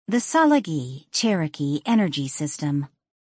The Tsalagi Cherokee Energy System.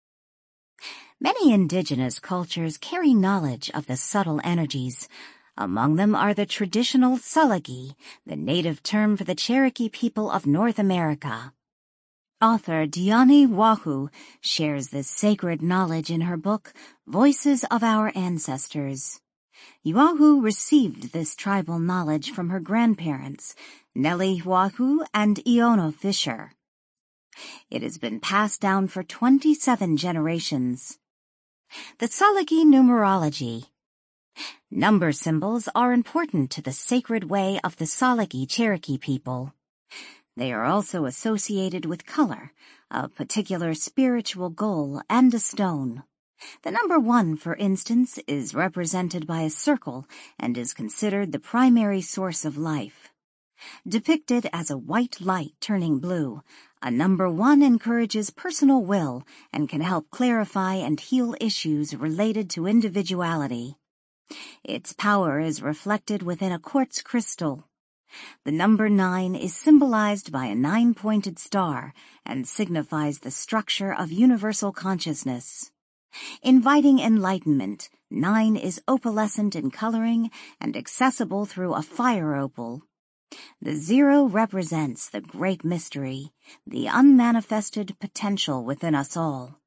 Many indigenous cultures carry knowledge of the subtle energies. Among them are the traditional Tsalagi, the native term for the Cherokee people of North America. Author Diani Wahu shares this sacred knowledge in her book, Voices of Our Ancestors. Wahu received this tribal knowledge from her grandparents, Nellie Wahu and Iono Fisher. It has been passed down for 27 generations. The Tsalagi numerology. Number symbols are important to the sacred way of the Tsalagi Cherokee people. They are also associated with color, a particular spiritual goal, and a stone. The number 1, for instance, is represented by a circle and is considered the primary source of life. Depicted as a white light turning blue, a number 1 encourages personal will and can help clarify and heal issues related to individuality. Its power is reflected within a quartz crystal. The number 9 is symbolized by a 9-pointed star and signifies the structure of universal consciousness. Inviting enlightenment, 9 is opalescent in coloring and accessible through a fire opal. The 0 represents the great mystery, the unmanifested potential within us all.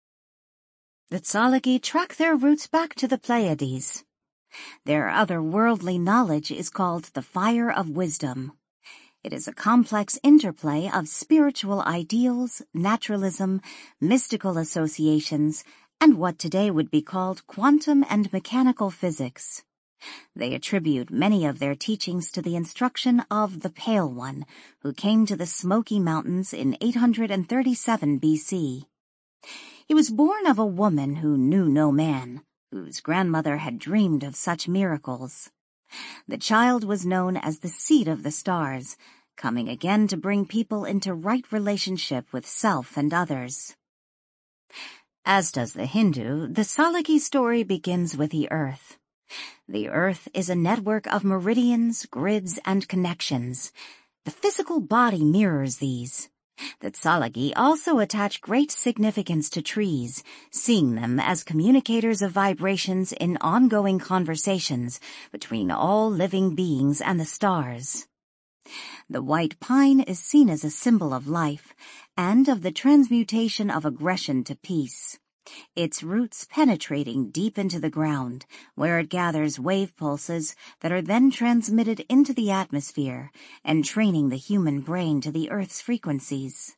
The Tsalagi track their roots back to the Pleiades. Their otherworldly knowledge is called the Fire of Wisdom. It is a complex interplay of spiritual ideals, naturalism, mystical associations, and what today would be called quantum and mechanical physics. They attribute many of their teachings to the instruction of the Pale One, who came to the Smoky Mountains in 837 BC. He was born of a woman who knew no man, whose grandmother had dreamed of such miracles. The child was known as the seed of the stars, coming again to bring people into right relationship with self and others. As does the Hindu, the Tsalagi story begins with the earth. The earth is a network of meridians, grids, and connections. The physical body mirrors these. The Tsalagi also attach great significance to trees, seeing them as communicators of vibrations in ongoing conversations between all living beings and the stars. The white pine is seen as a symbol of life and of the transmutation of aggression to peace. Its roots penetrating deep into the ground, where it gathers wave pulses that are then transmitted into the atmosphere, entraining the human brain to the Earth's frequencies.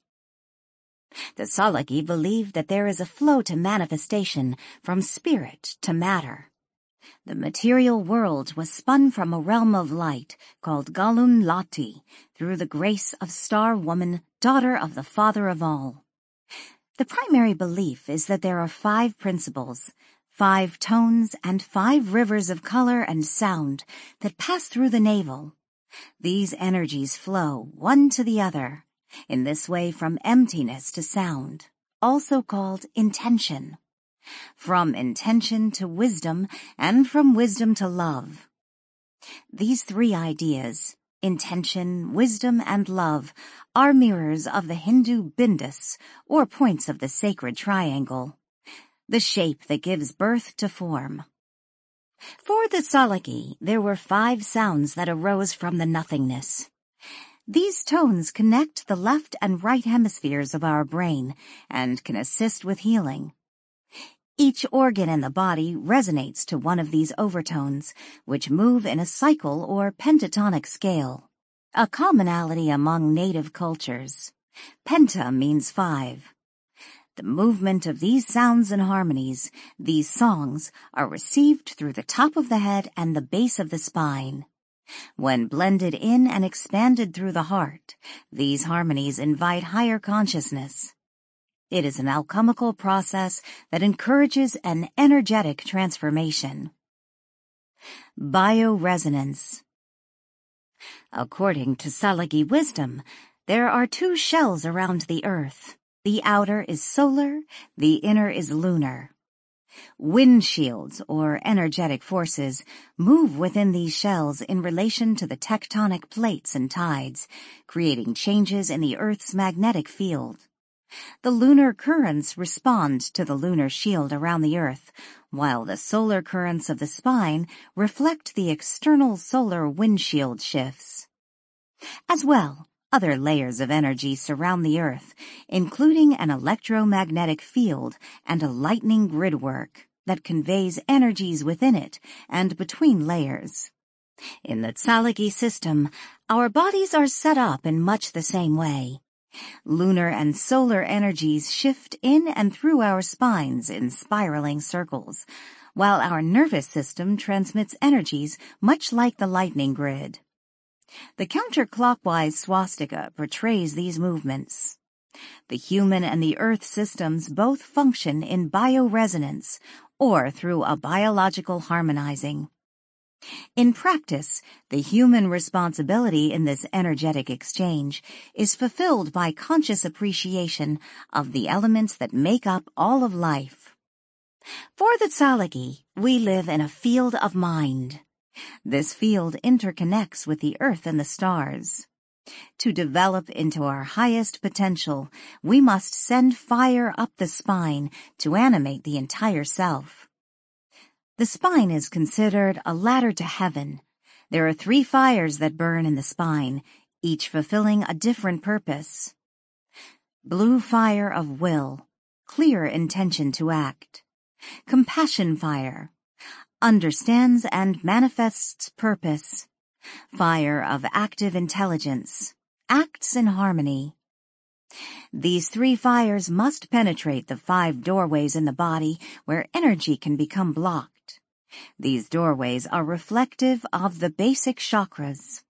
The Tsalagi believe that there is a flow to manifestation from spirit to matter. The material world was spun from a realm of light called Galun Lati through the grace of Star Woman, daughter of the Father of all. The primary belief is that there are 5 principles, 5 tones, and 5 rivers of color and sound that pass through the navel. These energies flow one to the other, in this way from emptiness to sound, also called intention. From intention to wisdom, and from wisdom to love. These 3 ideas, intention, wisdom, and love, are mirrors of the Hindu bindus, or points of the sacred triangle, the shape that gives birth to form. For the Tsalagi, there were 5 sounds that arose from the nothingness. These tones connect the left and right hemispheres of our brain and can assist with healing. Each organ in the body resonates to one of these overtones, which move in a cycle or pentatonic scale, a commonality among native cultures. Penta means 5. The movement of these sounds and harmonies, these songs, are received through the top of the head and the base of the spine. When blended in and expanded through the heart, these harmonies invite higher consciousness. It is an alchemical process that encourages an energetic transformation. Bioresonance. According to Tsalagi wisdom, there are 2 shells around the earth. The outer is solar, the inner is lunar. Wind shields, or energetic forces, move within these shells in relation to the tectonic plates and tides, creating changes in the Earth's magnetic field. The lunar currents respond to the lunar shield around the Earth, while the solar currents of the spine reflect the external solar windshield shifts. As well, other layers of energy surround the Earth, including an electromagnetic field and a lightning gridwork that conveys energies within it and between layers. In the Tsalagi system, our bodies are set up in much the same way. Lunar and solar energies shift in and through our spines in spiraling circles, while our nervous system transmits energies much like the lightning grid. The counterclockwise swastika portrays these movements. The human and the Earth systems both function in bioresonance or through a biological harmonizing. In practice, the human responsibility in this energetic exchange is fulfilled by conscious appreciation of the elements that make up all of life. For the Tsalagi, we live in a field of mind. This field interconnects with the Earth and the stars. To develop into our highest potential, we must send fire up the spine to animate the entire self. The spine is considered a ladder to heaven. There are 3 fires that burn in the spine, each fulfilling a different purpose. Blue fire of will, clear intention to act. Compassion fire, understands and manifests purpose. Fire of active intelligence, acts in harmony. These 3 fires must penetrate the 5 doorways in the body where energy can become blocked. These doorways are reflective of the basic chakras.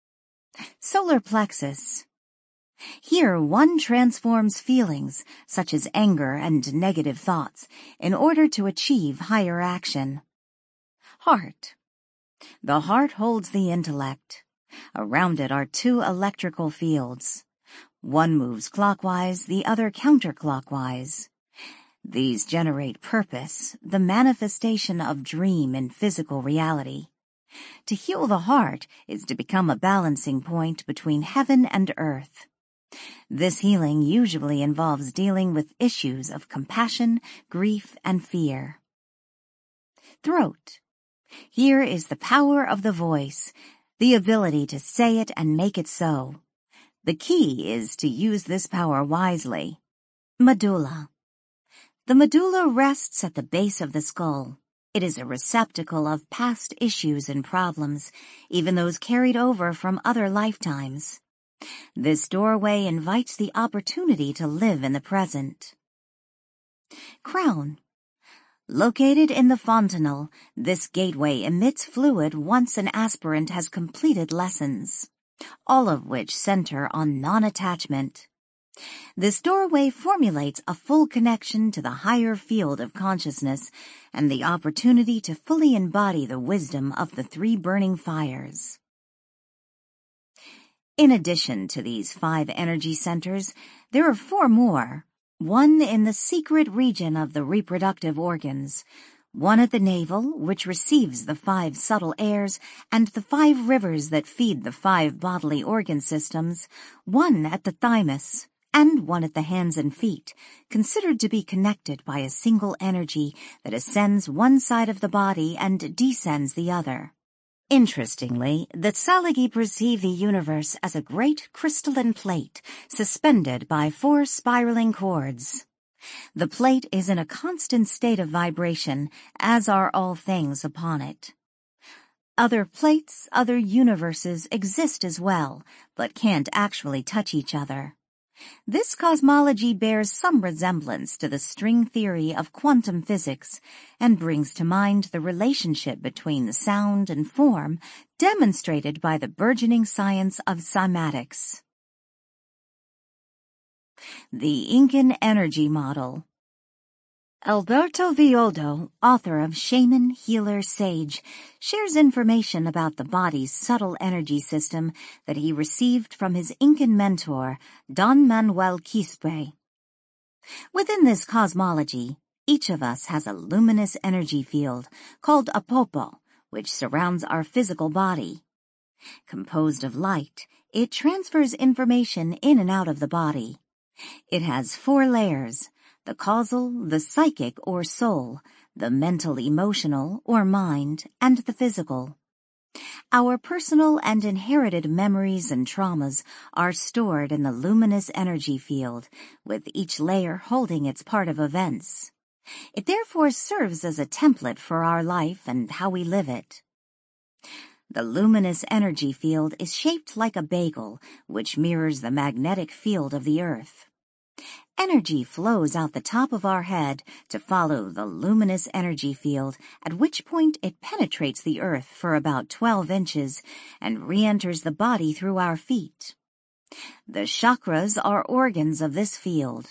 Solar plexus. Here one transforms feelings, such as anger and negative thoughts, in order to achieve higher action. Heart. The heart holds the intellect. Around it are 2 electrical fields. One moves clockwise, the other counterclockwise. These generate purpose, the manifestation of dream in physical reality. To heal the heart is to become a balancing point between heaven and earth. This healing usually involves dealing with issues of compassion, grief, and fear. Throat. Here is the power of the voice, the ability to say it and make it so. The key is to use this power wisely. Medulla. The medulla rests at the base of the skull. It is a receptacle of past issues and problems, even those carried over from other lifetimes. This doorway invites the opportunity to live in the present. Crown. Located in the fontanel, this gateway emits fluid once an aspirant has completed lessons, all of which center on non-attachment. This doorway formulates a full connection to the higher field of consciousness and the opportunity to fully embody the wisdom of the 3 burning fires. In addition to these 5 energy centers, there are 4 more. One in the secret region of the reproductive organs, one at the navel, which receives the 5 subtle airs and the 5 rivers that feed the 5 bodily organ systems, one at the thymus, and one at the hands and feet, considered to be connected by a single energy that ascends one side of the body and descends the other. Interestingly, the Tsalagi perceive the universe as a great crystalline plate suspended by 4 spiraling cords. The plate is in a constant state of vibration, as are all things upon it. Other plates, other universes exist as well, but can't actually touch each other. This cosmology bears some resemblance to the string theory of quantum physics and brings to mind the relationship between the sound and form demonstrated by the burgeoning science of cymatics. The Incan Energy Model. Alberto Villoldo, author of Shaman, Healer, Sage, shares information about the body's subtle energy system that he received from his Incan mentor, Don Manuel Quispe. Within this cosmology, Each of us has a luminous energy field called a popo, which surrounds our physical body. Composed of light, it transfers information in and out of the body. It has 4 layers: the causal, the psychic or soul, the mental-emotional or mind, and the physical. Our personal and inherited memories and traumas are stored in the luminous energy field, with each layer holding its part of events. It therefore serves as a template for our life and how we live it. The luminous energy field is shaped like a bagel, which mirrors the magnetic field of the Earth. Energy flows out the top of our head to follow the luminous energy field, at which point it penetrates the Earth for about 12 inches and re-enters the body through our feet. The chakras are organs of this field.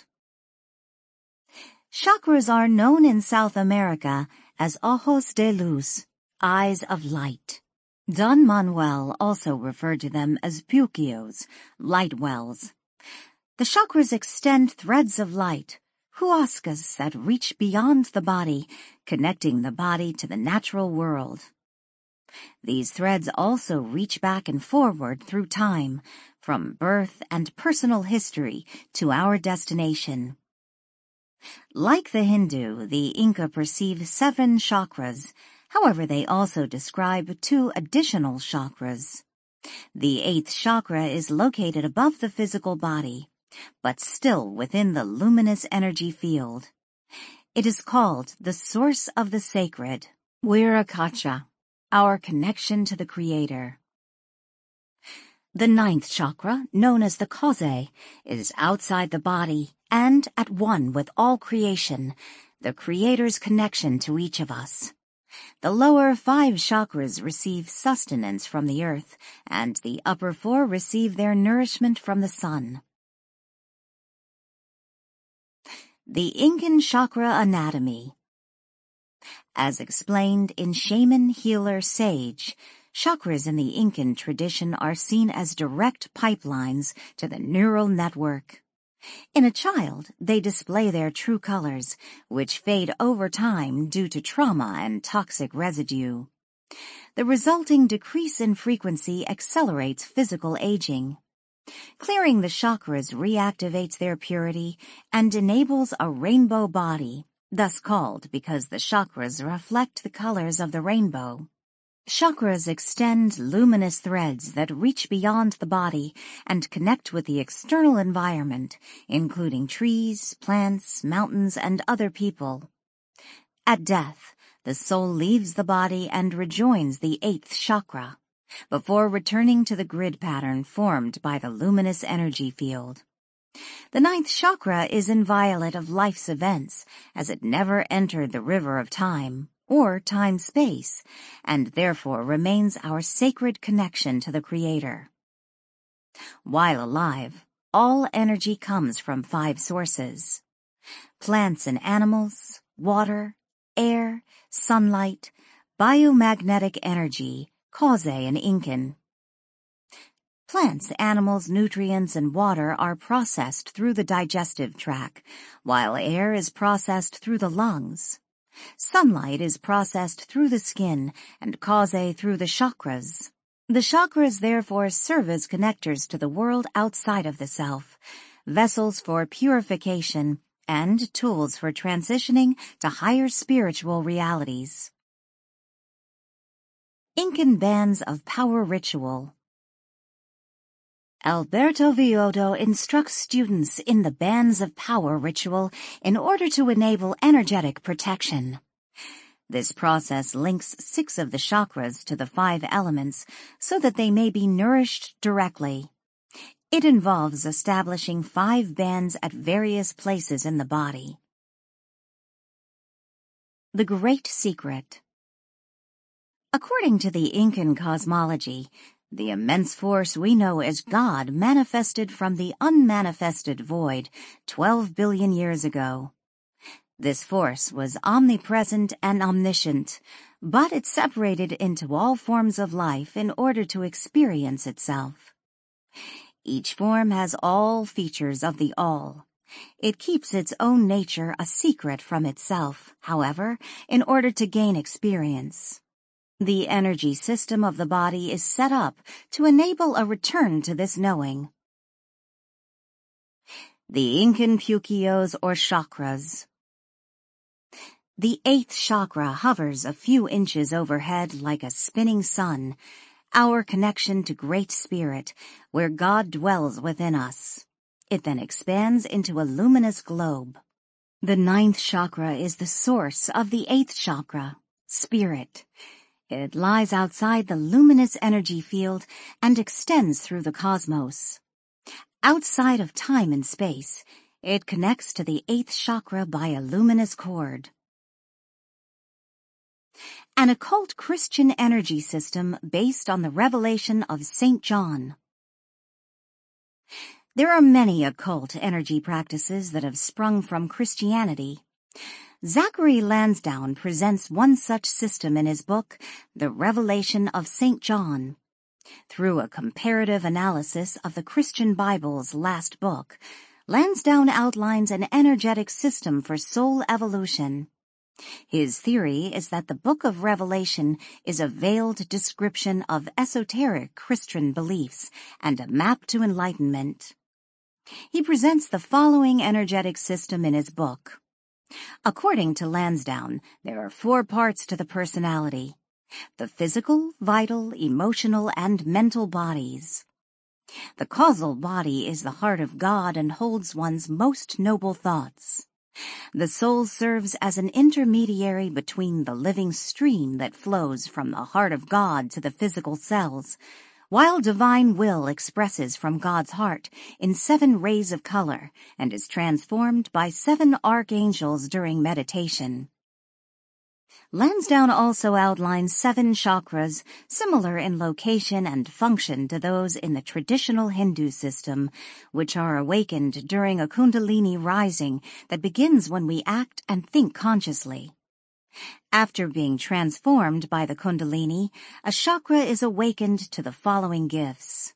Chakras are known in South America as ojos de luz, eyes of light. Don Manuel also referred to them as puquios, light wells. The chakras extend threads of light, huascas that reach beyond the body, connecting the body to the natural world. These threads also reach back and forward through time, from birth and personal history to our destination. Like the Hindu, the Inca perceive 7 chakras. However, they also describe 2 additional chakras. The 8th chakra is located above the physical body, but still within the luminous energy field. It is called the source of the sacred, Viracocha, our connection to the Creator. The 9th chakra, known as the causae, is outside the body and at one with all creation, the Creator's connection to each of us. The lower 5 chakras receive sustenance from the earth, and the upper 4 receive their nourishment from the sun. The Incan Chakra Anatomy. As explained in Shaman Healer Sage, chakras in the Incan tradition are seen as direct pipelines to the neural network. In a child, they display their true colors, which fade over time due to trauma and toxic residue. The resulting decrease in frequency accelerates physical aging. Clearing the chakras reactivates their purity and enables a rainbow body, thus called because the chakras reflect the colors of the rainbow. Chakras extend luminous threads that reach beyond the body and connect with the external environment, including trees, plants, mountains, and other people. At death, the soul leaves the body and rejoins the 8th chakra, before returning to the grid pattern formed by the luminous energy field. The 9th chakra is inviolate of life's events, as it never entered the river of time, or time-space, and therefore remains our sacred connection to the Creator. While alive, all energy comes from 5 sources: plants and animals, water, air, sunlight, biomagnetic energy, causae in Incan. Plants, animals, nutrients, and water are processed through the digestive tract, while air is processed through the lungs. Sunlight is processed through the skin and causae through the chakras. The chakras therefore serve as connectors to the world outside of the self, vessels for purification, and tools for transitioning to higher spiritual realities. Incan Bands of Power Ritual. Alberto Villoldo instructs students in the Bands of Power ritual in order to enable energetic protection. This process links 6 of the chakras to the 5 elements so that they may be nourished directly. It involves establishing 5 bands at various places in the body. The Great Secret. According to the Incan cosmology, the immense force we know as God manifested from the unmanifested void 12 billion years ago. This force was omnipresent and omniscient, but it separated into all forms of life in order to experience itself. Each form has all features of the all, It keeps its own nature a secret from itself, however, in order to gain experience. The energy system of the body is set up to enable a return to this knowing. The Incan Puquios or chakras. The 8th chakra hovers a few inches overhead like a spinning sun, our connection to Great Spirit, where God dwells within us. It then expands into a luminous globe. The 9th chakra is the source of the 8th chakra, Spirit. It lies outside the luminous energy field and extends through the cosmos. Outside of time and space, it connects to the 8th chakra by a luminous cord. An occult Christian energy system based on the revelation of St. John. There are many occult energy practices that have sprung from Christianity. Zachary Lansdowne presents one such system in his book, The Revelation of St. John. Through a comparative analysis of the Christian Bible's last book, Lansdowne outlines an energetic system for soul evolution. His theory is that the Book of Revelation is a veiled description of esoteric Christian beliefs and a map to enlightenment. He presents the following energetic system in his book. According to Lansdowne, there are 4 parts to the personality: the physical, vital, emotional, and mental bodies. The causal body is the heart of God and holds one's most noble thoughts. The soul serves as an intermediary between the living stream that flows from the heart of God to the physical cells, while divine will expresses from God's heart in 7 rays of color and is transformed by 7 archangels during meditation. Lansdowne also outlines 7 chakras similar in location and function to those in the traditional Hindu system, which are awakened during a Kundalini rising that begins when we act and think consciously. After being transformed by the Kundalini, a chakra is awakened to the following gifts.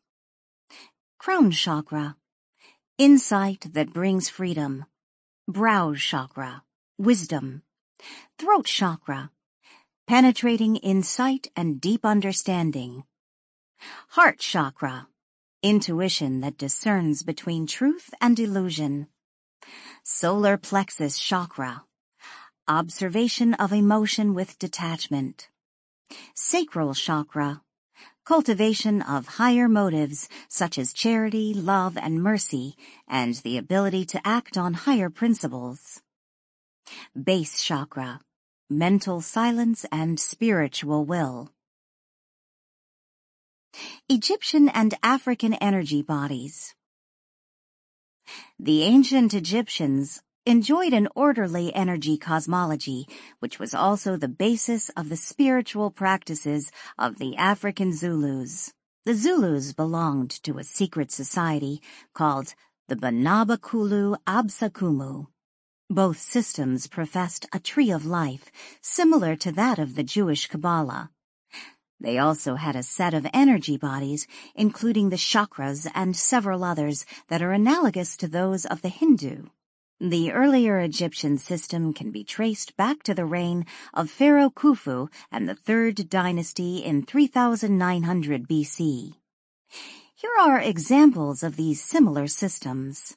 Crown chakra, insight that brings freedom. Brow chakra, wisdom. Throat chakra, penetrating insight and deep understanding. Heart chakra, intuition that discerns between truth and illusion. Solar plexus chakra, observation of emotion with detachment. Sacral chakra, cultivation of higher motives such as charity, love, and mercy, and the ability to act on higher principles. Base chakra, mental silence and spiritual will. Egyptian and African energy bodies. The ancient Egyptians enjoyed an orderly energy cosmology, which was also the basis of the spiritual practices of the African Zulus. The Zulus belonged to a secret society called the Banabakulu Absakumu. Both systems professed a tree of life, similar to that of the Jewish Kabbalah. They also had a set of energy bodies, including the chakras and several others that are analogous to those of the Hindu. The earlier Egyptian system can be traced back to the reign of Pharaoh Khufu and the 3rd dynasty in 3900 BC. Here are examples of these similar systems.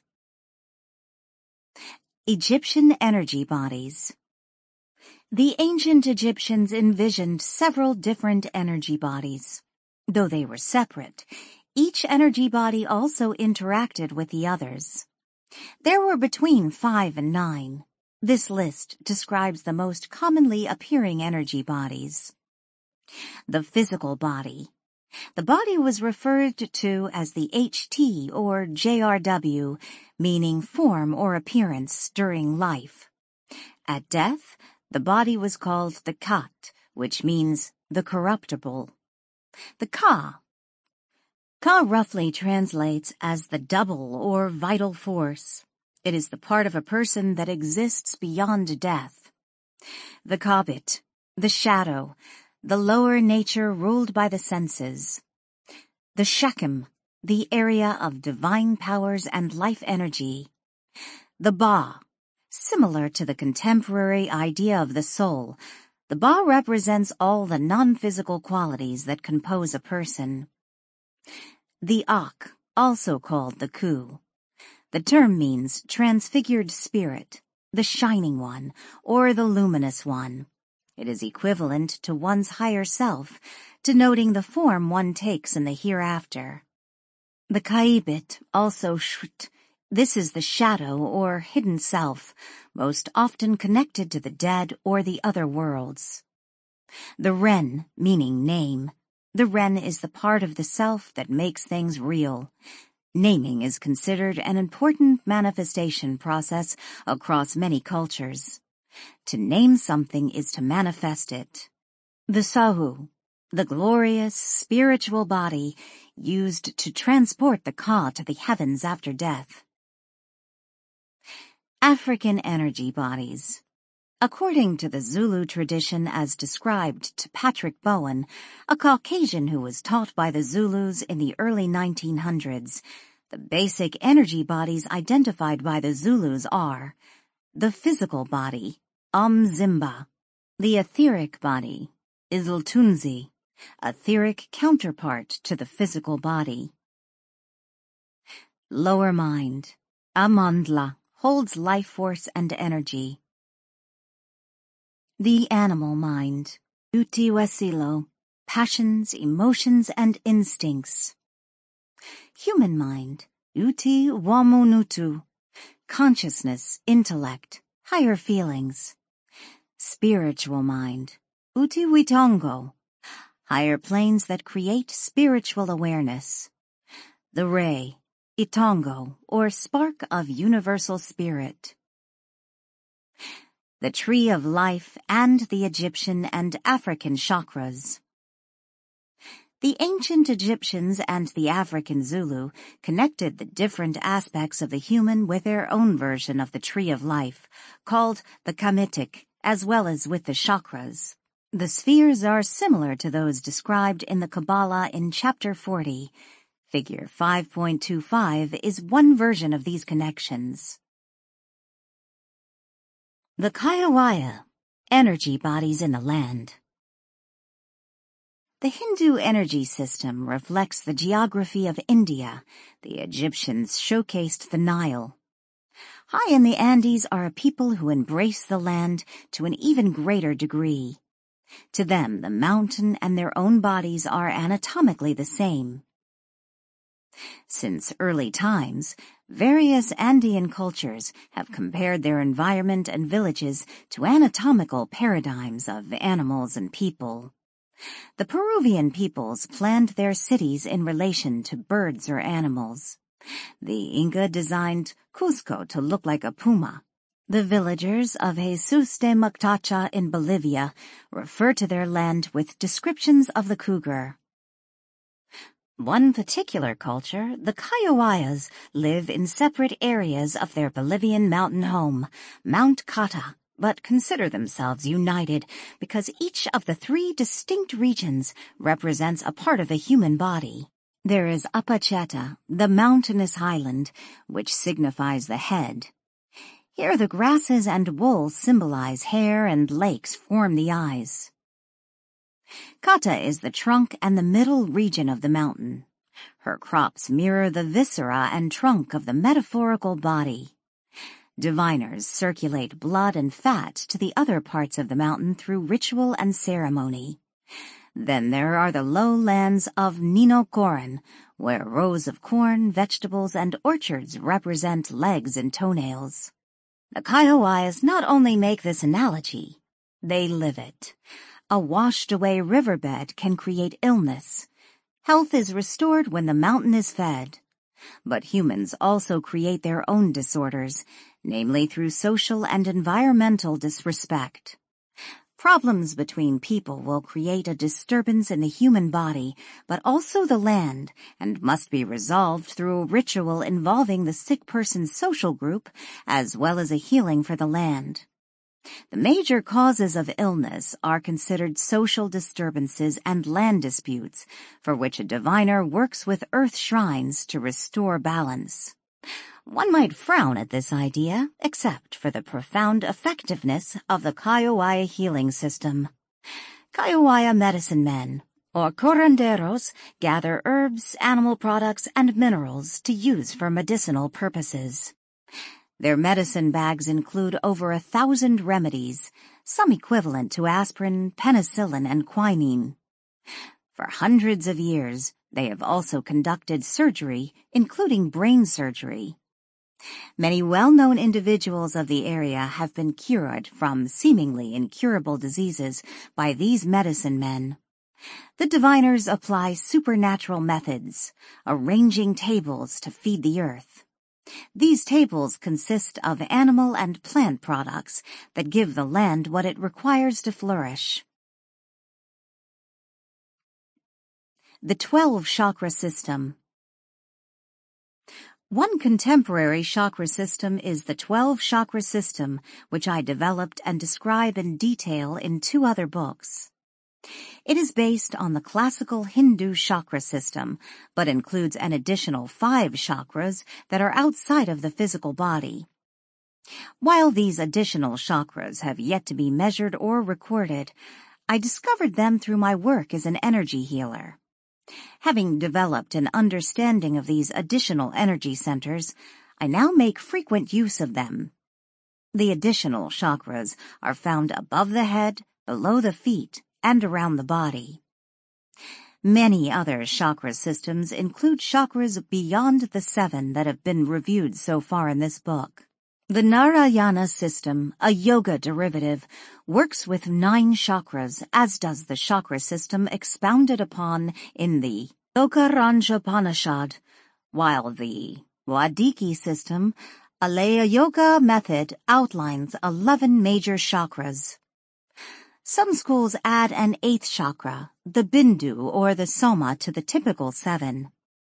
Egyptian energy bodies. The ancient Egyptians envisioned several different energy bodies. Though they were separate, each energy body also interacted with the others. There were between 5 and 9. This list describes the most commonly appearing energy bodies. The physical body. The body was referred to as the HT or JRW, meaning form or appearance during life. At death, the body was called the Khat, which means the corruptible. The Ka. Ka roughly translates as the double or vital force. It is the part of a person that exists beyond death. The Kabit, the shadow, the lower nature ruled by the senses. The Shechem, the area of divine powers and life energy. The Ba. Similar to the contemporary idea of the soul, the Ba represents all the non-physical qualities that compose a person. The Ak, also called the Ku. The term means transfigured spirit, the shining one, or the luminous one. It is equivalent to one's higher self, denoting the form one takes in the hereafter. The Kaibit, also Sht, this is the shadow or hidden self, most often connected to the dead or the other worlds. The Ren, meaning name. The Ren is the part of the self that makes things real. Naming is considered an important manifestation process across many cultures. To name something is to manifest it. The Sahu, the glorious spiritual body used to transport the Ka to the heavens after death. African energy bodies. According to the Zulu tradition as described to Patrick Bowen, a Caucasian who was taught by the Zulus in the early 1900s, the basic energy bodies identified by the Zulus are the physical body, Umzimba, the etheric body, Iziltunzi, etheric counterpart to the physical body. Lower mind, Amandla, holds life force and energy. The animal mind, Uti Wasilo, passions, emotions, and instincts. Human mind, Uti Wamunutu, consciousness, intellect, higher feelings. Spiritual mind, Uti Witongo, higher planes that create spiritual awareness. The Ray, Itongo, or spark of universal spirit. The tree of life and the Egyptian and African chakras. The ancient Egyptians and the African Zulu connected the different aspects of the human with their own version of the tree of life, called the Kamitic, as well as with the chakras. The spheres are similar to those described in the Kabbalah in Chapter 40. Figure 5.25 is one version of these connections. The Kayawaya, energy bodies in the land. The Hindu energy system reflects the geography of India. The Egyptians showcased the Nile. High in the Andes are a people who embrace the land to an even greater degree. To them, the mountain and their own bodies are anatomically the same. Since early times, various Andean cultures have compared their environment and villages to anatomical paradigms of animals and people. The Peruvian peoples planned their cities in relation to birds or animals. The Inca designed Cusco to look like a puma. The villagers of Jesus de Mactacha in Bolivia refer to their land with descriptions of the cougar. One particular culture, the Kayawayas, live in separate areas of their Bolivian mountain home, Mount Cata, but consider themselves united because each of the three distinct regions represents a part of the human body. There is Apacheta, the mountainous highland, which signifies the head. Here the grasses and wool symbolize hair and lakes form the eyes. Kata is the trunk and the middle region of the mountain. Her crops mirror the viscera and trunk of the metaphorical body. Diviners circulate blood and fat to the other parts of the mountain through ritual and ceremony. Then there are the lowlands of Nino Koran, where rows of corn, vegetables, and orchards represent legs and toenails. The Kayawayas not only make this analogy, they live it. A washed-away riverbed can create illness. Health is restored when the mountain is fed. But humans also create their own disorders, namely through social and environmental disrespect. Problems between people will create a disturbance in the human body, but also the land, and must be resolved through a ritual involving the sick person's social group, as well as a healing for the land. The major causes of illness are considered social disturbances and land disputes, for which a diviner works with earth shrines to restore balance. One might frown at this idea, except for the profound effectiveness of the Kaiowaya healing system. Kaiowaya medicine men, or curanderos, gather herbs, animal products, and minerals to use for medicinal purposes. Their medicine bags include over 1,000 remedies, some equivalent to aspirin, penicillin, and quinine. For hundreds of years, they have also conducted surgery, including brain surgery. Many well-known individuals of the area have been cured from seemingly incurable diseases by these medicine men. The diviners apply supernatural methods, arranging tables to feed the earth. These tables consist of animal and plant products that give the land what it requires to flourish. The 12 chakra system. One contemporary chakra system is the 12 chakra system, which I developed and describe in detail in 2 other books. It is based on the classical Hindu chakra system, but includes an additional 5 chakras that are outside of the physical body. While these additional chakras have yet to be measured or recorded, I discovered them through my work as an energy healer. Having developed an understanding of these additional energy centers, I now make frequent use of them. The additional chakras are found above the head, below the feet, and around the body. Many other chakra systems include chakras beyond the 7 that have been reviewed so far in this book. The Narayana system, a yoga derivative, works with 9 chakras, as does the chakra system expounded upon in the Yogaranjapanishad, while the Wadiki system, a Laya Yoga method, outlines 11 major chakras. Some schools add an 8th chakra, the Bindu or the Soma, to the typical 7.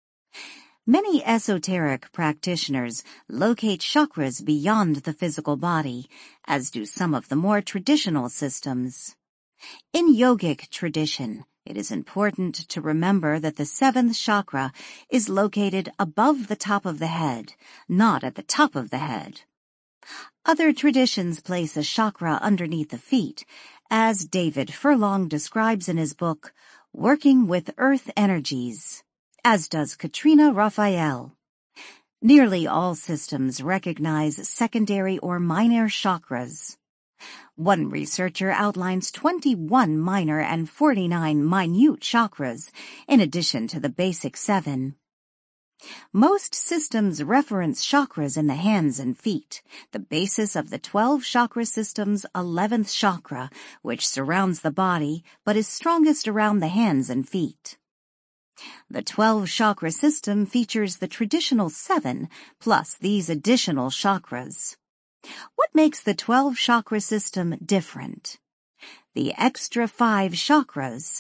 Many esoteric practitioners locate chakras beyond the physical body, as do some of the more traditional systems. In yogic tradition, it is important to remember that the 7th chakra is located above the top of the head, not at the top of the head. Other traditions place a chakra underneath the feet, as David Furlong describes in his book, Working with Earth Energies, as does Katrina Raphael. Nearly all systems recognize secondary or minor chakras. One researcher outlines 21 minor and 49 minute chakras, in addition to the basic 7. Most systems reference chakras in the hands and feet, the basis of the 12 chakra system's 11th chakra, which surrounds the body but is strongest around the hands and feet. The 12 chakra system features the traditional 7 plus these additional chakras. What makes the 12 chakra system different? The extra 5 chakras.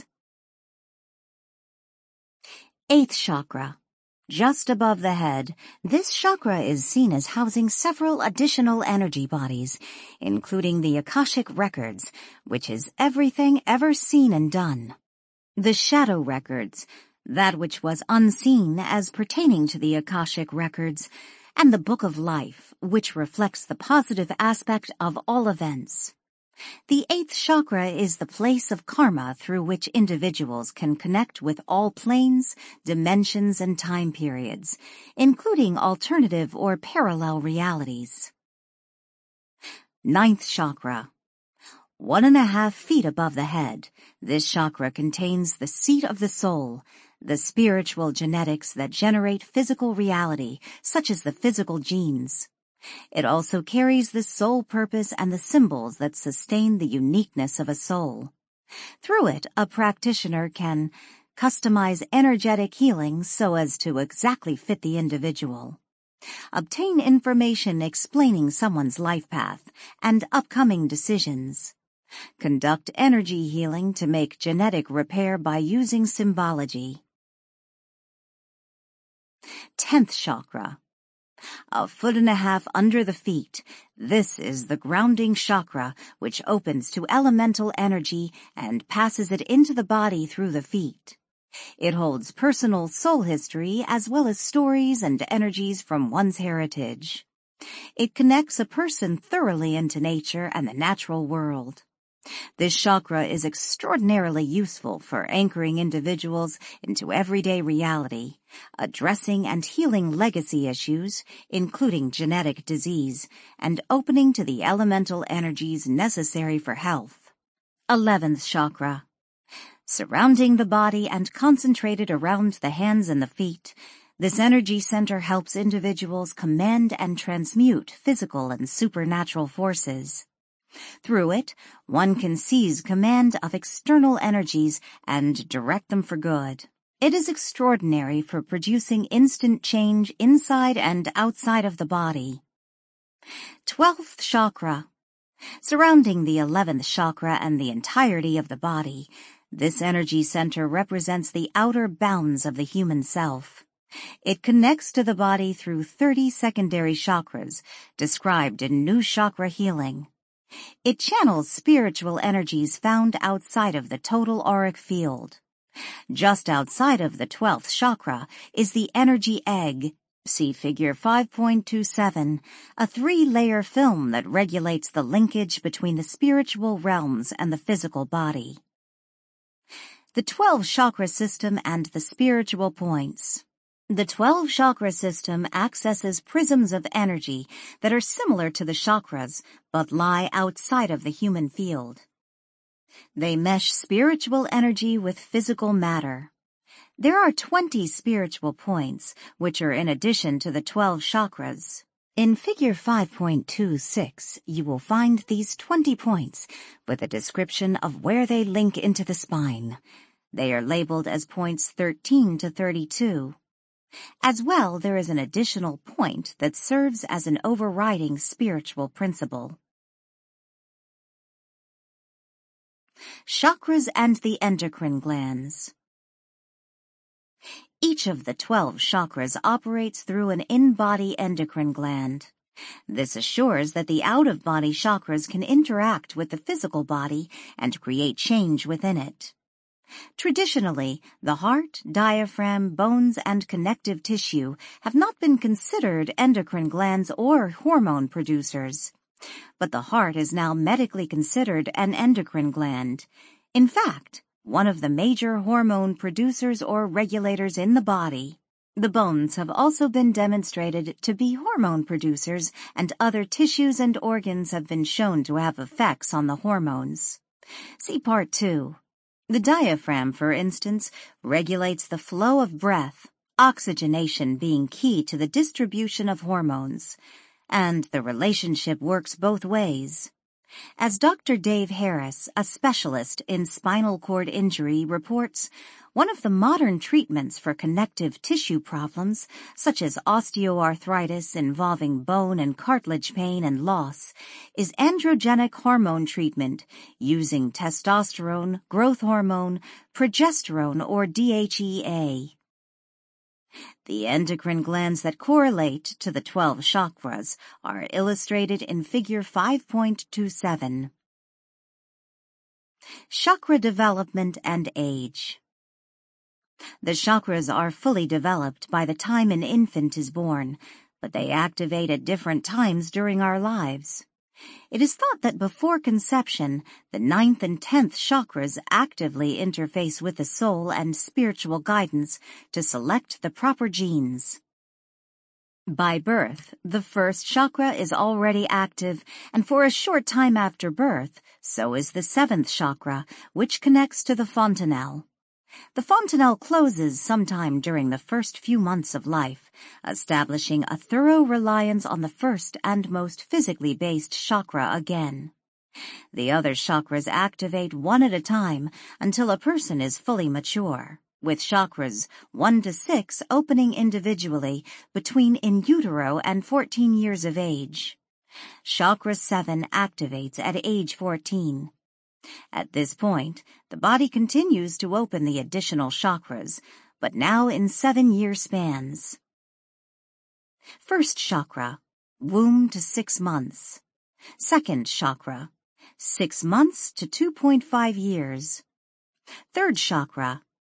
8th chakra. Just above the head, this chakra is seen as housing several additional energy bodies, including the Akashic Records, which is everything ever seen and done. The Shadow Records, that which was unseen as pertaining to the Akashic Records, and the Book of Life, which reflects the positive aspect of all events. The 8th chakra is the place of karma through which individuals can connect with all planes, dimensions, and time periods, including alternative or parallel realities. 9th chakra. 1.5 feet above the head, this chakra contains the seat of the soul, the spiritual genetics that generate physical reality, such as the physical genes. It also carries the soul purpose and the symbols that sustain the uniqueness of a soul. Through it, a practitioner can customize energetic healing so as to exactly fit the individual, obtain information explaining someone's life path and upcoming decisions, conduct energy healing to make genetic repair by using symbology. 10th chakra. 1.5 feet under the feet, this is the grounding chakra, which opens to elemental energy and passes it into the body through the feet. It holds personal soul history as well as stories and energies from one's heritage. It connects a person thoroughly into nature and the natural world. This chakra is extraordinarily useful for anchoring individuals into everyday reality, addressing and healing legacy issues, including genetic disease, and opening to the elemental energies necessary for health. 11th chakra. Surrounding the body and concentrated around the hands and the feet, this energy center helps individuals command and transmute physical and supernatural forces. Through it, one can seize command of external energies and direct them for good. It is extraordinary for producing instant change inside and outside of the body. 12th chakra. Surrounding the 11th chakra and the entirety of the body, this energy center represents the outer bounds of the human self. It connects to the body through 30 secondary chakras, described in New Chakra Healing. It channels spiritual energies found outside of the total auric field. Just outside of the 12th chakra is the energy egg, see figure 5.27, a 3-layer film that regulates the linkage between the spiritual realms and the physical body. The 12 chakra system and the spiritual points. The 12 chakra system accesses prisms of energy that are similar to the chakras but lie outside of the human field. They mesh spiritual energy with physical matter. There are 20 spiritual points, which are in addition to the 12 chakras. In figure 5.26, you will find these 20 points with a description of where they link into the spine. They are labeled as points 13 to 32. As well, there is an additional point that serves as an overriding spiritual principle. Chakras and the endocrine glands. Each of the 12 chakras operates through an in-body endocrine gland. This assures that the out-of-body chakras can interact with the physical body and create change within it. Traditionally, the heart, diaphragm, bones, and connective tissue have not been considered endocrine glands or hormone producers. But the heart is now medically considered an endocrine gland. In fact, one of the major hormone producers or regulators in the body. The bones have also been demonstrated to be hormone producers, and other tissues and organs have been shown to have effects on the hormones. See Part 2. The diaphragm, for instance, regulates the flow of breath, oxygenation being key to the distribution of hormones, and the relationship works both ways. As Dr. Dave Harris, a specialist in spinal cord injury, reports, one of the modern treatments for connective tissue problems, such as osteoarthritis involving bone and cartilage pain and loss, is androgenic hormone treatment using testosterone, growth hormone, progesterone, or DHEA. The endocrine glands that correlate to the 12 chakras are illustrated in figure 5.27. Chakra development and age. The chakras are fully developed by the time an infant is born, but they activate at different times during our lives. It is thought that before conception, the 9th and 10th chakras actively interface with the soul and spiritual guidance to select the proper genes. By birth, the 1st chakra is already active, and for a short time after birth, so is the 7th chakra, which connects to the fontanelle. The fontanelle closes sometime during the first few months of life, establishing a thorough reliance on the first and most physically based chakra again. The other chakras activate one at a time until a person is fully mature, with chakras 1 to 6 opening individually between in utero and 14 years of age. Chakra 7 activates at age 14. At this point, the body continues to open the additional chakras, but now in 7-year spans. 1st chakra, womb to 6 months. 2nd chakra, 6 months to 2.5 years. 3rd chakra,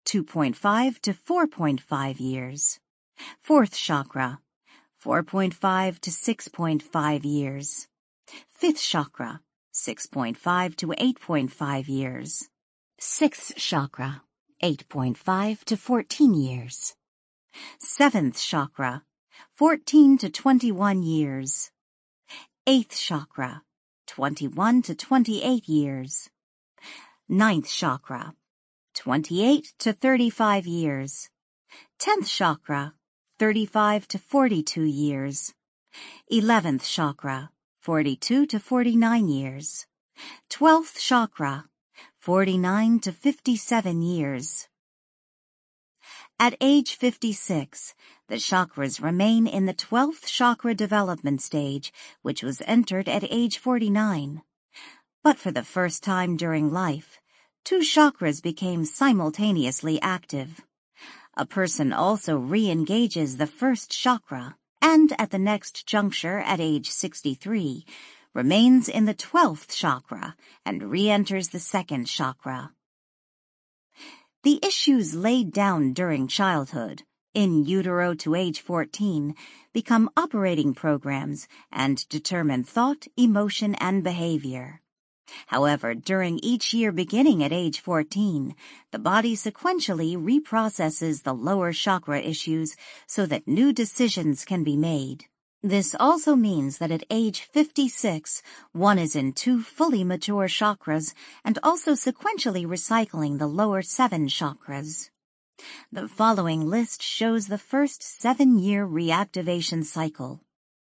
2.5 to 4.5 years. Fourth chakra, 4.5 to 6.5 years. Fifth chakra, 6.5 to 8.5 years. Sixth chakra, 8.5 to 14 years. Seventh chakra, 14 to 21 years. Eighth chakra, 21 to 28 years. Ninth chakra, 28 to 35 years. 10th chakra, 35 to 42 years. 11th chakra, 42 to 49 years. 12th chakra, 49 to 57 years. At age 56, the chakras remain in the 12th chakra development stage, which was entered at age 49. But for the first time during life, two chakras became simultaneously active. A person also re-engages the first chakra, and at the next juncture at age 63, remains in the 12th chakra and re-enters the second chakra. The issues laid down during childhood, in utero to age 14, become operating programs and determine thought, emotion, and behavior. However, during each year beginning at age 14, the body sequentially reprocesses the lower chakra issues so that new decisions can be made. This also means that at age 56, one is in two fully mature chakras and also sequentially recycling the lower 7 chakras. The following list shows the first 7-year reactivation cycle.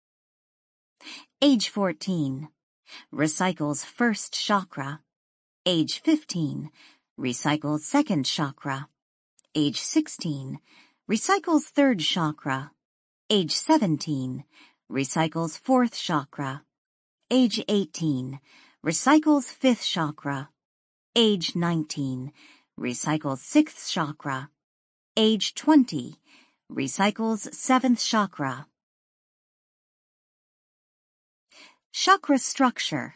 Age 14. Recycles first chakra. Age 15. Recycles second chakra. Age 16. Recycles third chakra. Age 17. Recycles fourth chakra. Age 18. Recycles fifth chakra. Age 19. Recycles sixth chakra. Age 20. Recycles seventh chakra. Chakra structure.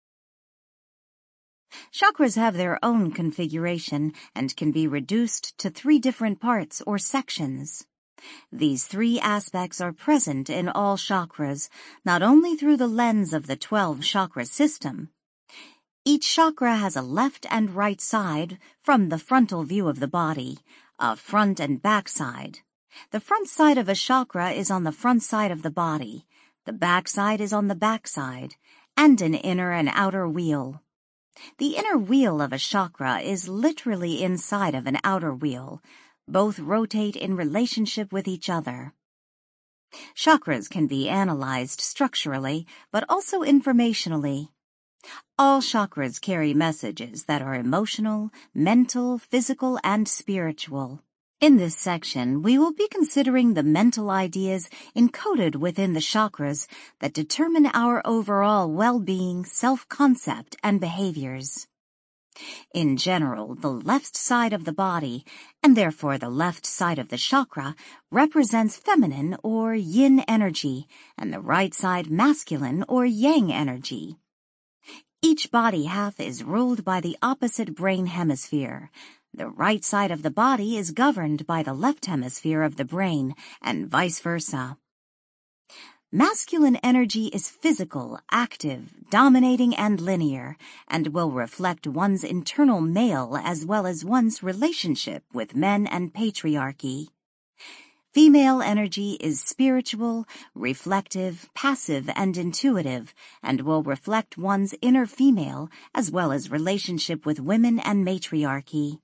Chakras have their own configuration and can be reduced to 3 different parts or sections. These 3 aspects are present in all chakras, not only through the lens of the 12 chakra system. Each chakra has a left and right side from the frontal view of the body, a front and back side. The front side of a chakra is on the front side of the body. The back side is on the back side, and an inner and outer wheel. The inner wheel of a chakra is literally inside of an outer wheel. Both rotate in relationship with each other. Chakras can be analyzed structurally, but also informationally. All chakras carry messages that are emotional, mental, physical, and spiritual. In this section, we will be considering the mental ideas encoded within the chakras that determine our overall well-being, self-concept, and behaviors. In general, the left side of the body, and therefore the left side of the chakra, represents feminine or yin energy, and the right side masculine or yang energy. Each body half is ruled by the opposite brain hemisphere. The right side of the body is governed by the left hemisphere of the brain, and vice versa. Masculine energy is physical, active, dominating, and linear, and will reflect one's internal male as well as one's relationship with men and patriarchy. Female energy is spiritual, reflective, passive, and intuitive, and will reflect one's inner female as well as relationship with women and matriarchy.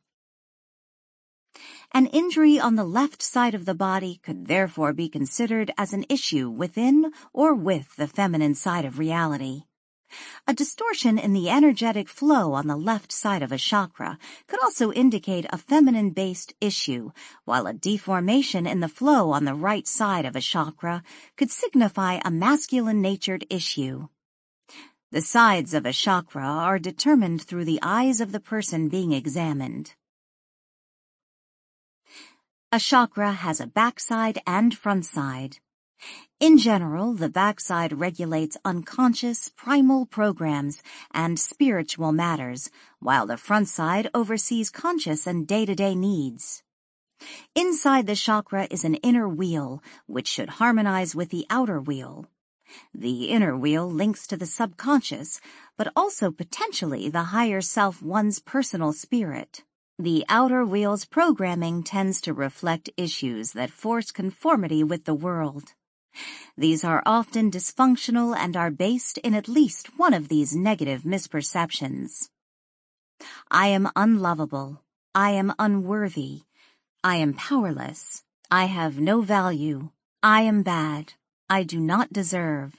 An injury on the left side of the body could therefore be considered as an issue within or with the feminine side of reality. A distortion in the energetic flow on the left side of a chakra could also indicate a feminine-based issue, while a deformation in the flow on the right side of a chakra could signify a masculine-natured issue. The sides of a chakra are determined through the eyes of the person being examined. A chakra has a backside and front side. In general, the backside regulates unconscious, primal programs and spiritual matters, while the front side oversees conscious and day-to-day needs. Inside the chakra is an inner wheel, which should harmonize with the outer wheel. The inner wheel links to the subconscious, but also potentially the higher self, one's personal spirit. The outer wheel's programming tends to reflect issues that force conformity with the world. These are often dysfunctional and are based in at least one of these negative misperceptions. I am unlovable. I am unworthy. I am powerless. I have no value. I am bad. I do not deserve.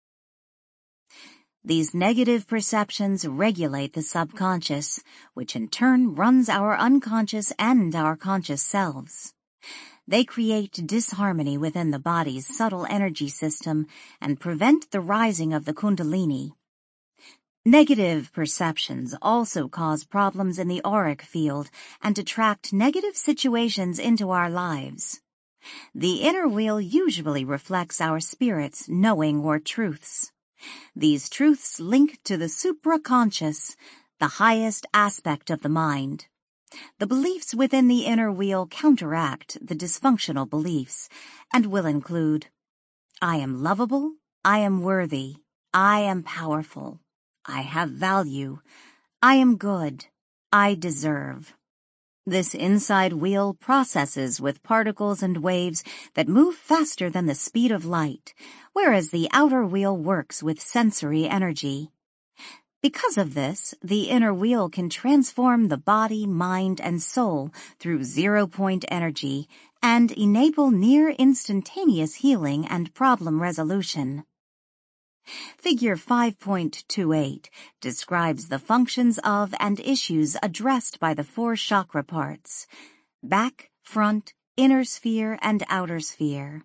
These negative perceptions regulate the subconscious, which in turn runs our unconscious and our conscious selves. They create disharmony within the body's subtle energy system and prevent the rising of the Kundalini. Negative perceptions also cause problems in the auric field and attract negative situations into our lives. The inner wheel usually reflects our spirit's knowing or truths. These truths link to the supraconscious, the highest aspect of the mind. The beliefs within the inner wheel counteract the dysfunctional beliefs and will include, I am lovable, I am worthy, I am powerful, I have value, I am good, I deserve. This inside wheel processes with particles and waves that move faster than the speed of light, whereas the outer wheel works with sensory energy. Because of this, the inner wheel can transform the body, mind, and soul through zero-point energy and enable near instantaneous healing and problem resolution. Figure 5.28 describes the functions of and issues addressed by the 4 chakra parts: back, front, inner sphere, and outer sphere.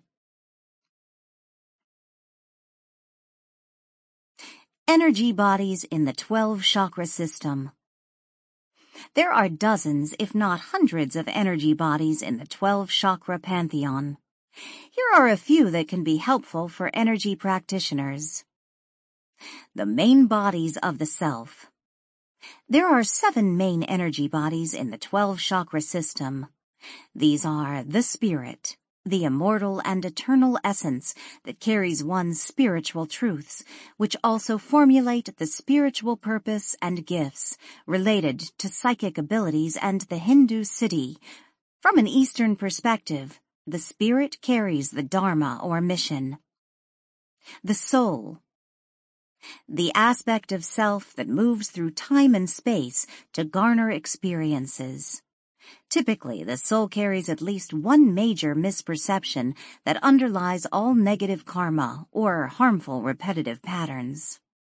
Energy bodies in the 12 chakra system. There are dozens, if not hundreds, of energy bodies in the 12 chakra pantheon. Here are a few that can be helpful for energy practitioners. The main bodies of the self. There are 7 main energy bodies in the 12 chakra system. These are the spirit, the immortal and eternal essence that carries one's spiritual truths, which also formulate the spiritual purpose and gifts related to psychic abilities and the Hindu siddhi. From an Eastern perspective, the spirit carries the dharma or mission. The soul. The aspect of self that moves through time and space to garner experiences. Typically, the soul carries at least one major misperception that underlies all negative karma or harmful repetitive patterns.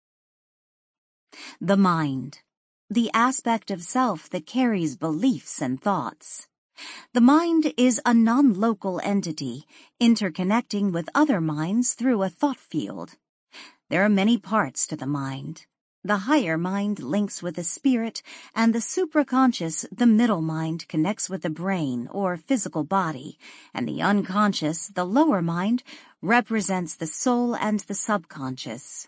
The mind. The aspect of self that carries beliefs and thoughts. The mind is a non-local entity, interconnecting with other minds through a thought field. There are many parts to the mind. The higher mind links with the spirit, and the supraconscious, the middle mind, connects with the brain or physical body, and the unconscious, the lower mind, represents the soul and the subconscious.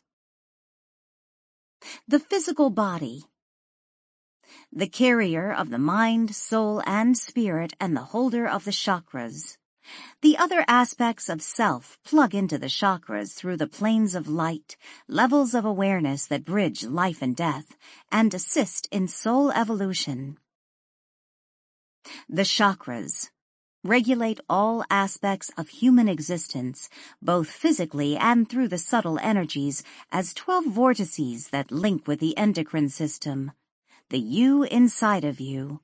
The physical body. The carrier of the mind, soul, and spirit, and the holder of the chakras. The other aspects of self plug into the chakras through the planes of light, levels of awareness that bridge life and death, and assist in soul evolution. The chakras regulate all aspects of human existence, both physically and through the subtle energies, as 12 vortices that link with the endocrine system, the you inside of you.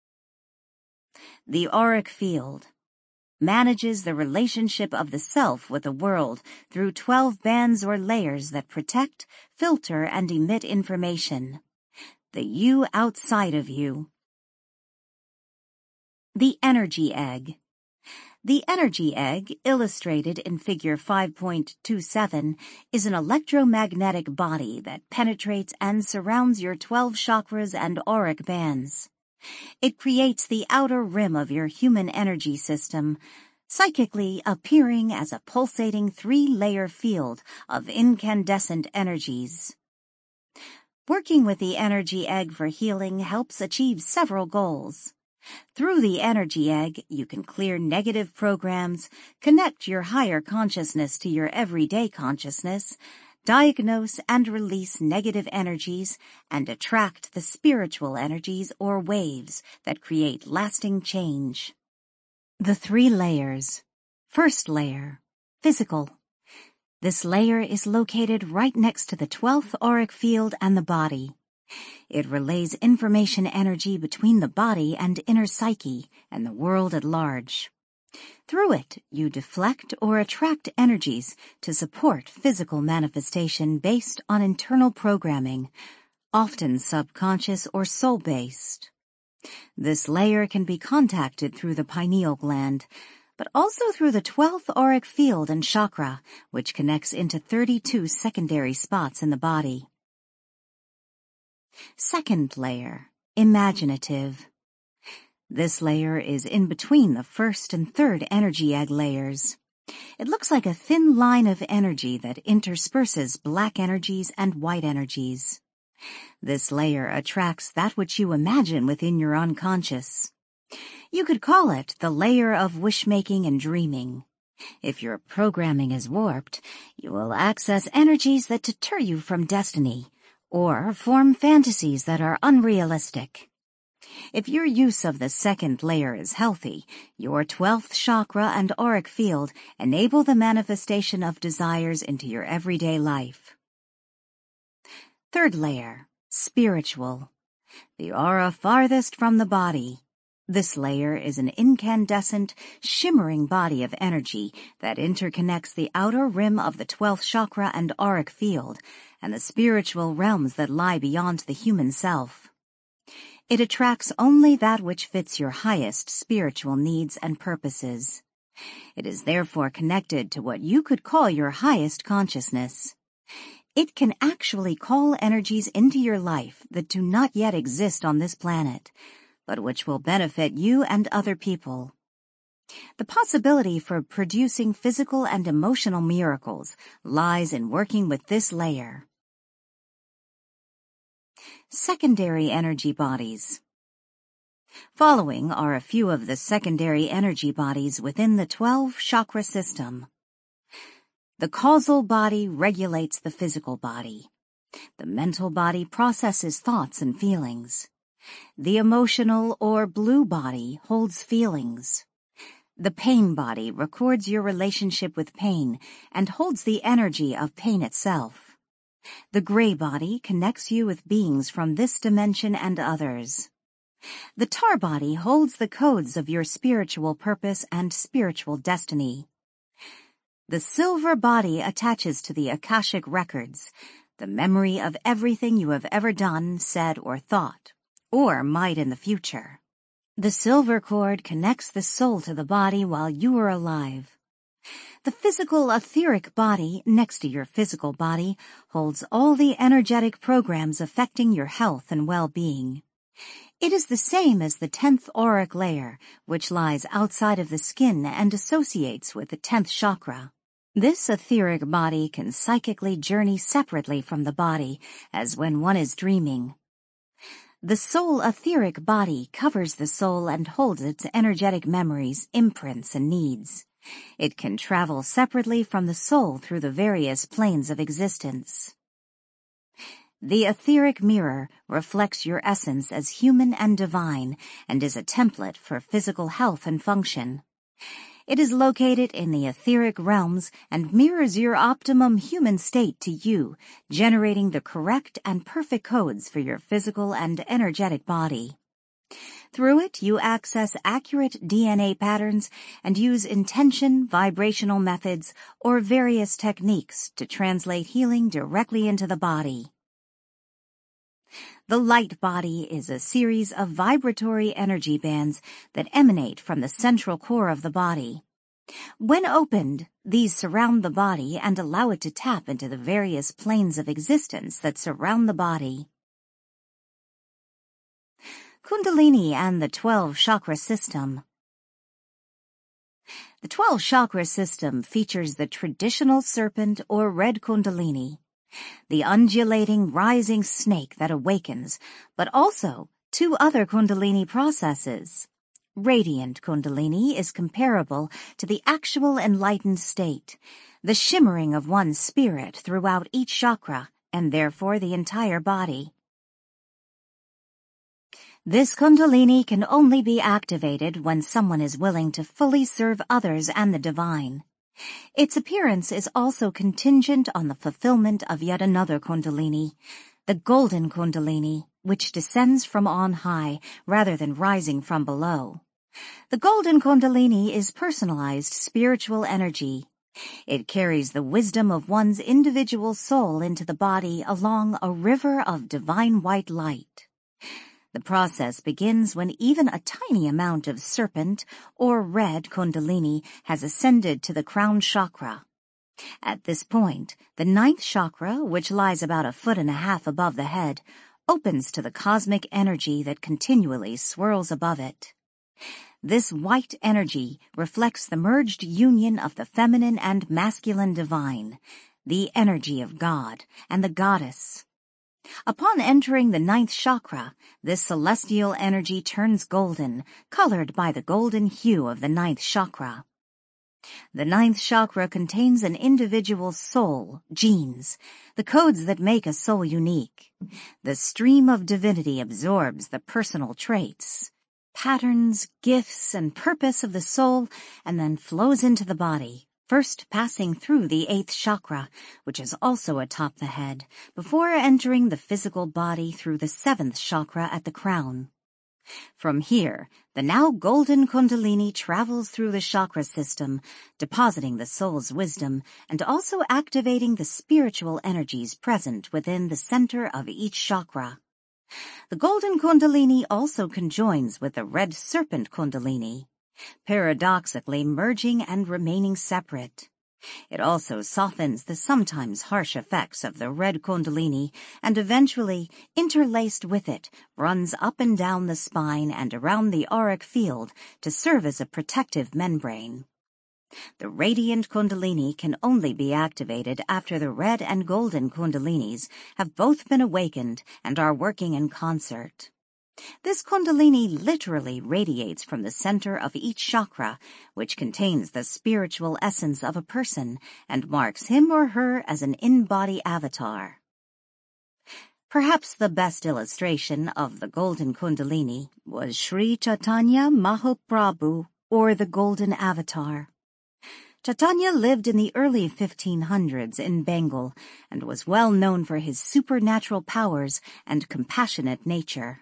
The auric field manages the relationship of the self with the world through 12 bands or layers that protect, filter, and emit information. The you outside of you. The energy egg. The energy egg, illustrated in figure 5.27, is an electromagnetic body that penetrates and surrounds your 12 chakras and auric bands. It creates the outer rim of your human energy system, psychically appearing as a pulsating 3-layer field of incandescent energies. Working with the energy egg for healing helps achieve several goals. Through the energy egg, you can clear negative programs, connect your higher consciousness to your everyday consciousness, diagnose and release negative energies, and attract the spiritual energies or waves that create lasting change. The 3 layers. First layer, physical. This layer is located right next to the 12th auric field and the body. It relays information energy between the body and inner psyche and the world at large. Through it, you deflect or attract energies to support physical manifestation based on internal programming, often subconscious or soul-based. This layer can be contacted through the pineal gland, but also through the 12th auric field and chakra, which connects into 32 secondary spots in the body. Second layer, imaginative. This layer is in between the first and third energy egg layers. It looks like a thin line of energy that intersperses black energies and white energies. This layer attracts that which you imagine within your unconscious. You could call it the layer of wish-making and dreaming. If your programming is warped, you will access energies that deter you from destiny, or form fantasies that are unrealistic. If your use of the second layer is healthy, your 12th chakra and auric field enable the manifestation of desires into your everyday life. Third layer, spiritual. The aura farthest from the body. This layer is an incandescent, shimmering body of energy that interconnects the outer rim of the 12th chakra and auric field and the spiritual realms that lie beyond the human self. It attracts only that which fits your highest spiritual needs and purposes. It is therefore connected to what you could call your highest consciousness. It can actually call energies into your life that do not yet exist on this planet, but which will benefit you and other people. The possibility for producing physical and emotional miracles lies in working with this layer. Secondary energy bodies. Following are a few of the secondary energy bodies within the 12 chakra system. The causal body regulates the physical body. The mental body processes thoughts and feelings. The emotional or blue body holds feelings. The pain body records your relationship with pain and holds the energy of pain itself. The gray body connects you with beings from this dimension and others. The tar body holds the codes of your spiritual purpose and spiritual destiny. The silver body attaches to the Akashic records, the memory of everything you have ever done, said, or thought, or might in the future. The silver cord connects the soul to the body while you are alive. The physical etheric body next to your physical body holds all the energetic programs affecting your health and well-being. It is the same as the 10th auric layer, which lies outside of the skin and associates with the 10th chakra. This etheric body can psychically journey separately from the body, as when one is dreaming. The soul etheric body covers the soul and holds its energetic memories, imprints, and needs. It can travel separately from the soul through the various planes of existence. The etheric mirror reflects your essence as human and divine and is a template for physical health and function. It is located in the etheric realms and mirrors your optimum human state to you, generating the correct and perfect codes for your physical and energetic body. Through it, you access accurate DNA patterns and use intention, vibrational methods, or various techniques to translate healing directly into the body. The light body is a series of vibratory energy bands that emanate from the central core of the body. When opened, these surround the body and allow it to tap into the various planes of existence that surround the body. Kundalini and the 12 chakra system. The 12-chakra system features the traditional serpent or red kundalini, the undulating rising snake that awakens, but also 2 other kundalini processes. Radiant kundalini is comparable to the actual enlightened state, the shimmering of one's spirit throughout each chakra and therefore the entire body. This kundalini can only be activated when someone is willing to fully serve others and the divine. Its appearance is also contingent on the fulfillment of yet another kundalini, the golden kundalini, which descends from on high rather than rising from below. The golden kundalini is personalized spiritual energy. It carries the wisdom of one's individual soul into the body along a river of divine white light. The process begins when even a tiny amount of serpent or red kundalini has ascended to the crown chakra. At this point, the 9th chakra, which lies about 1.5 feet above the head, opens to the cosmic energy that continually swirls above it. This white energy reflects the merged union of the feminine and masculine divine, the energy of God and the goddess. Upon entering the 9th chakra, this celestial energy turns golden, colored by the golden hue of the 9th chakra. The 9th chakra contains an individual's soul, genes, the codes that make a soul unique. The stream of divinity absorbs the personal traits, patterns, gifts, and purpose of the soul and then flows into the body, first passing through the 8th chakra, which is also atop the head, before entering the physical body through the 7th chakra at the crown. From here, the now golden kundalini travels through the chakra system, depositing the soul's wisdom and also activating the spiritual energies present within the center of each chakra. The golden kundalini also conjoins with the red serpent kundalini, paradoxically merging and remaining separate. It also softens the sometimes harsh effects of the red kundalini and eventually, interlaced with it, runs up and down the spine and around the auric field to serve as a protective membrane. The radiant kundalini can only be activated after the red and golden kundalinis have both been awakened and are working in concert. This kundalini literally radiates from the center of each chakra, which contains the spiritual essence of a person and marks him or her as an in-body avatar. Perhaps the best illustration of the golden kundalini was Sri Chaitanya Mahaprabhu, or the Golden Avatar. Chaitanya lived in the early 1500s in Bengal and was well known for his supernatural powers and compassionate nature.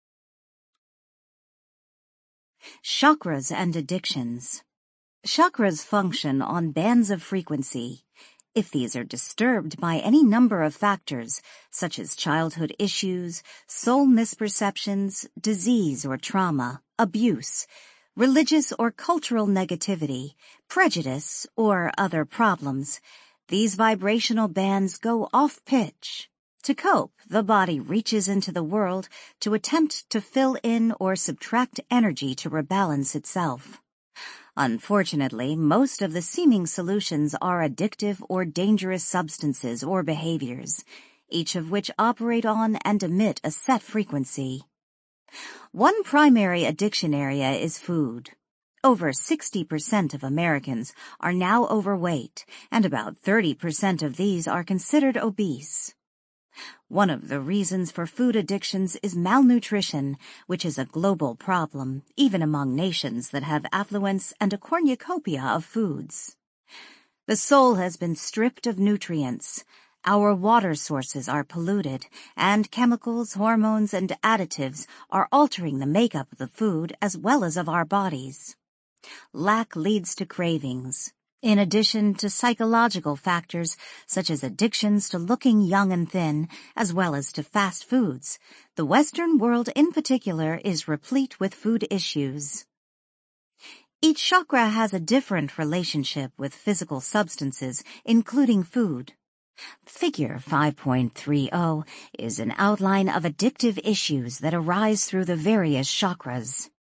Chakras and addictions. Chakras function on bands of frequency. If these are disturbed by any number of factors, such as childhood issues, soul misperceptions, disease or trauma, abuse, religious or cultural negativity, prejudice, or other problems, these vibrational bands go off pitch. To cope, the body reaches into the world to attempt to fill in or subtract energy to rebalance itself. Unfortunately, most of the seeming solutions are addictive or dangerous substances or behaviors, each of which operate on and emit a set frequency. One primary addiction area is food. Over 60% of Americans are now overweight, and about 30% of these are considered obese. One of the reasons for food addictions is malnutrition, which is a global problem, even among nations that have affluence and a cornucopia of foods. The soul has been stripped of nutrients. Our water sources are polluted, and chemicals, hormones, and additives are altering the makeup of the food as well as of our bodies. Lack leads to cravings. In addition to psychological factors such as addictions to looking young and thin, as well as to fast foods, the Western world in particular is replete with food issues. Each chakra has a different relationship with physical substances, including food. Figure 5.30 is an outline of addictive issues that arise through the various chakras.